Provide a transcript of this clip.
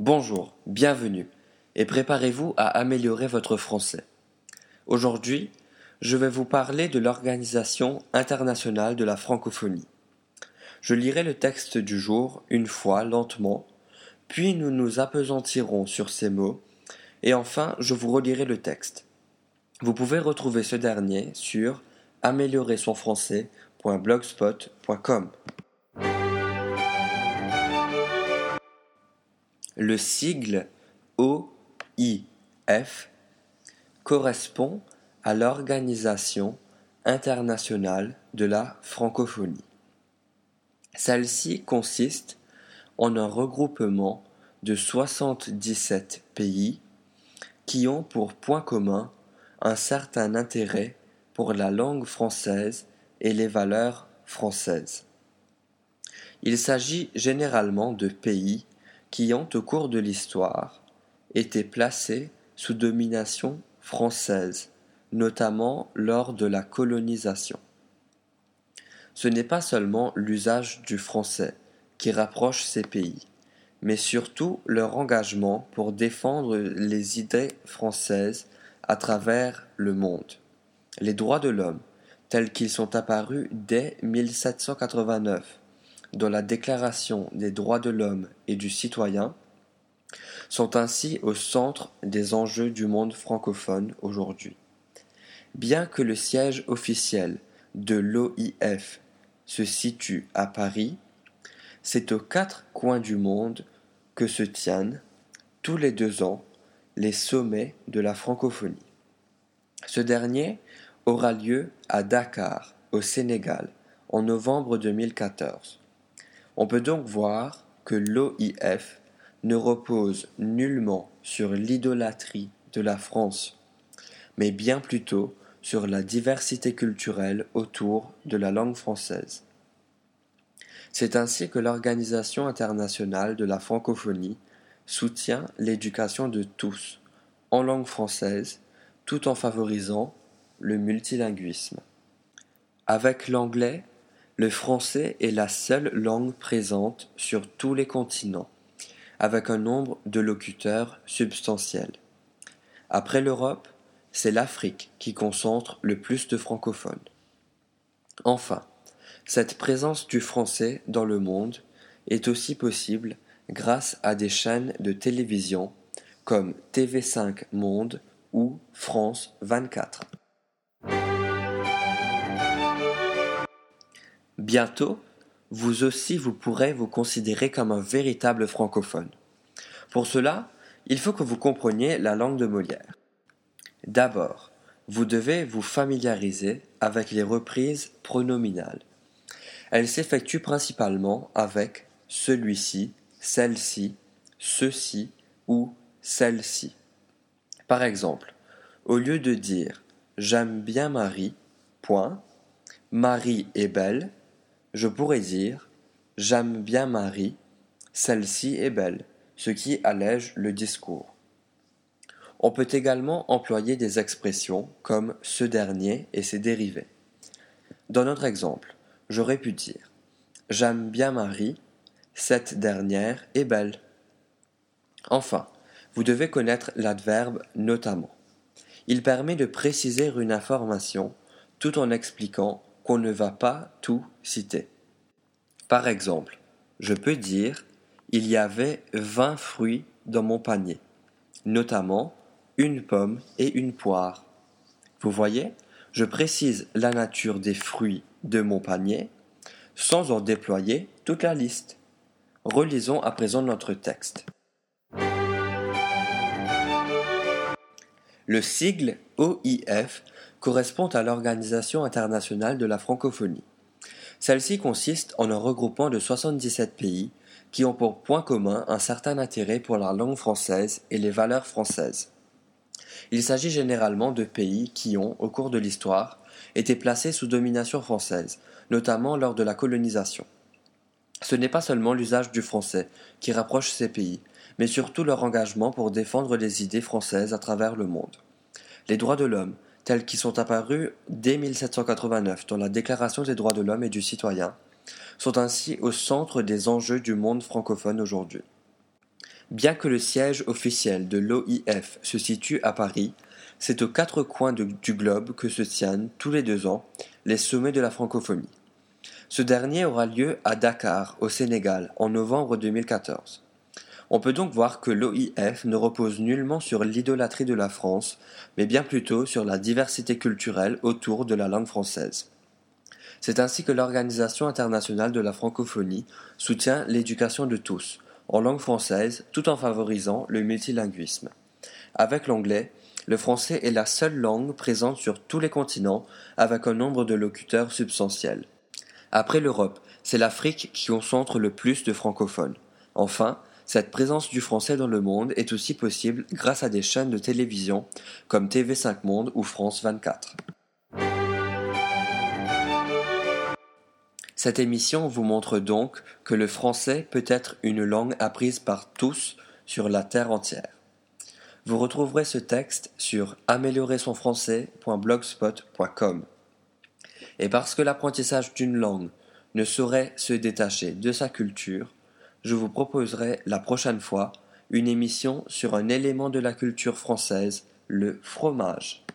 Bonjour, bienvenue, et préparez-vous à améliorer votre français. Aujourd'hui, je vais vous parler de l'Organisation internationale de la francophonie. Je lirai le texte du jour une fois lentement, puis nous nous appesantirons sur ces mots, et enfin je vous relirai le texte. Vous pouvez retrouver ce dernier sur amélioretsonfrançais.blogspot.com. Le sigle OIF correspond à l'Organisation internationale de la francophonie. Celle-ci consiste en un regroupement de 77 pays qui ont pour point commun un certain intérêt pour la langue française et les valeurs françaises. Il s'agit généralement de pays qui ont, au cours de l'histoire, été placés sous domination française, notamment lors de la colonisation. Ce n'est pas seulement l'usage du français qui rapproche ces pays, mais surtout leur engagement pour défendre les idées françaises à travers le monde. Les droits de l'homme, tels qu'ils sont apparus dès 1789, dans la Déclaration des droits de l'homme et du citoyen, sont ainsi au centre des enjeux du monde francophone aujourd'hui. Bien que le siège officiel de l'OIF se situe à Paris, c'est aux 4 coins du monde que se tiennent, tous les 2 ans, les sommets de la francophonie. Ce dernier aura lieu à Dakar, au Sénégal, en novembre 2014. On peut donc voir que l'OIF ne repose nullement sur l'idolâtrie de la France, mais bien plutôt sur la diversité culturelle autour de la langue française. C'est ainsi que l'Organisation internationale de la francophonie soutient l'éducation de tous en langue française tout en favorisant le multilinguisme. Avec l'anglais, le français est la seule langue présente sur tous les continents, avec un nombre de locuteurs substantiel. Après l'Europe, c'est l'Afrique qui concentre le plus de francophones. Enfin, cette présence du français dans le monde est aussi possible grâce à des chaînes de télévision comme TV5 Monde ou France 24. Bientôt, vous aussi vous pourrez vous considérer comme un véritable francophone. Pour cela, il faut que vous compreniez la langue de Molière. D'abord, vous devez vous familiariser avec les reprises pronominales. Elles s'effectuent principalement avec celui-ci, celle-ci, ceci ou celle-ci. Par exemple, au lieu de dire j'aime bien Marie, point, Marie est belle, je pourrais dire j'aime bien Marie, celle-ci est belle, ce qui allège le discours. On peut également employer des expressions comme ce dernier et ses dérivés. Dans notre exemple, j'aurais pu dire j'aime bien Marie, cette dernière est belle. Enfin, vous devez connaître l'adverbe notamment. Il permet de préciser une information tout en expliquant qu'on ne va pas tout citer. Par exemple, je peux dire il y avait 20 fruits dans mon panier, notamment une pomme et une poire. Vous voyez, je précise la nature des fruits de mon panier sans en déployer toute la liste. Relisons à présent notre texte. Le sigle OIF correspond à l'Organisation internationale de la francophonie. Celle-ci consiste en un regroupement de 77 pays qui ont pour point commun un certain intérêt pour la langue française et les valeurs françaises. Il s'agit généralement de pays qui ont, au cours de l'histoire, été placés sous domination française, notamment lors de la colonisation. Ce n'est pas seulement l'usage du français qui rapproche ces pays, mais surtout leur engagement pour défendre les idées françaises à travers le monde. Les droits de l'homme, tels qu'ils sont apparus dès 1789 dans la Déclaration des droits de l'homme et du citoyen, sont ainsi au centre des enjeux du monde francophone aujourd'hui. Bien que le siège officiel de l'OIF se situe à Paris, c'est aux quatre coins du globe que se tiennent, tous les 2 ans, les sommets de la francophonie. Ce dernier aura lieu à Dakar, au Sénégal, en novembre 2014. On peut donc voir que l'OIF ne repose nullement sur l'idolâtrie de la France, mais bien plutôt sur la diversité culturelle autour de la langue française. C'est ainsi que l'Organisation internationale de la francophonie soutient l'éducation de tous, en langue française, tout en favorisant le multilinguisme. Avec l'anglais, le français est la seule langue présente sur tous les continents avec un nombre de locuteurs substantiel. Après l'Europe, c'est l'Afrique qui concentre le plus de francophones. Enfin, cette présence du français dans le monde est aussi possible grâce à des chaînes de télévision comme TV5 Monde ou France 24. Cette émission vous montre donc que le français peut être une langue apprise par tous sur la terre entière. Vous retrouverez ce texte sur améliorersonfrançais.blogspot.com. Et parce que l'apprentissage d'une langue ne saurait se détacher de sa culture, je vous proposerai la prochaine fois une émission sur un élément de la culture française, le fromage.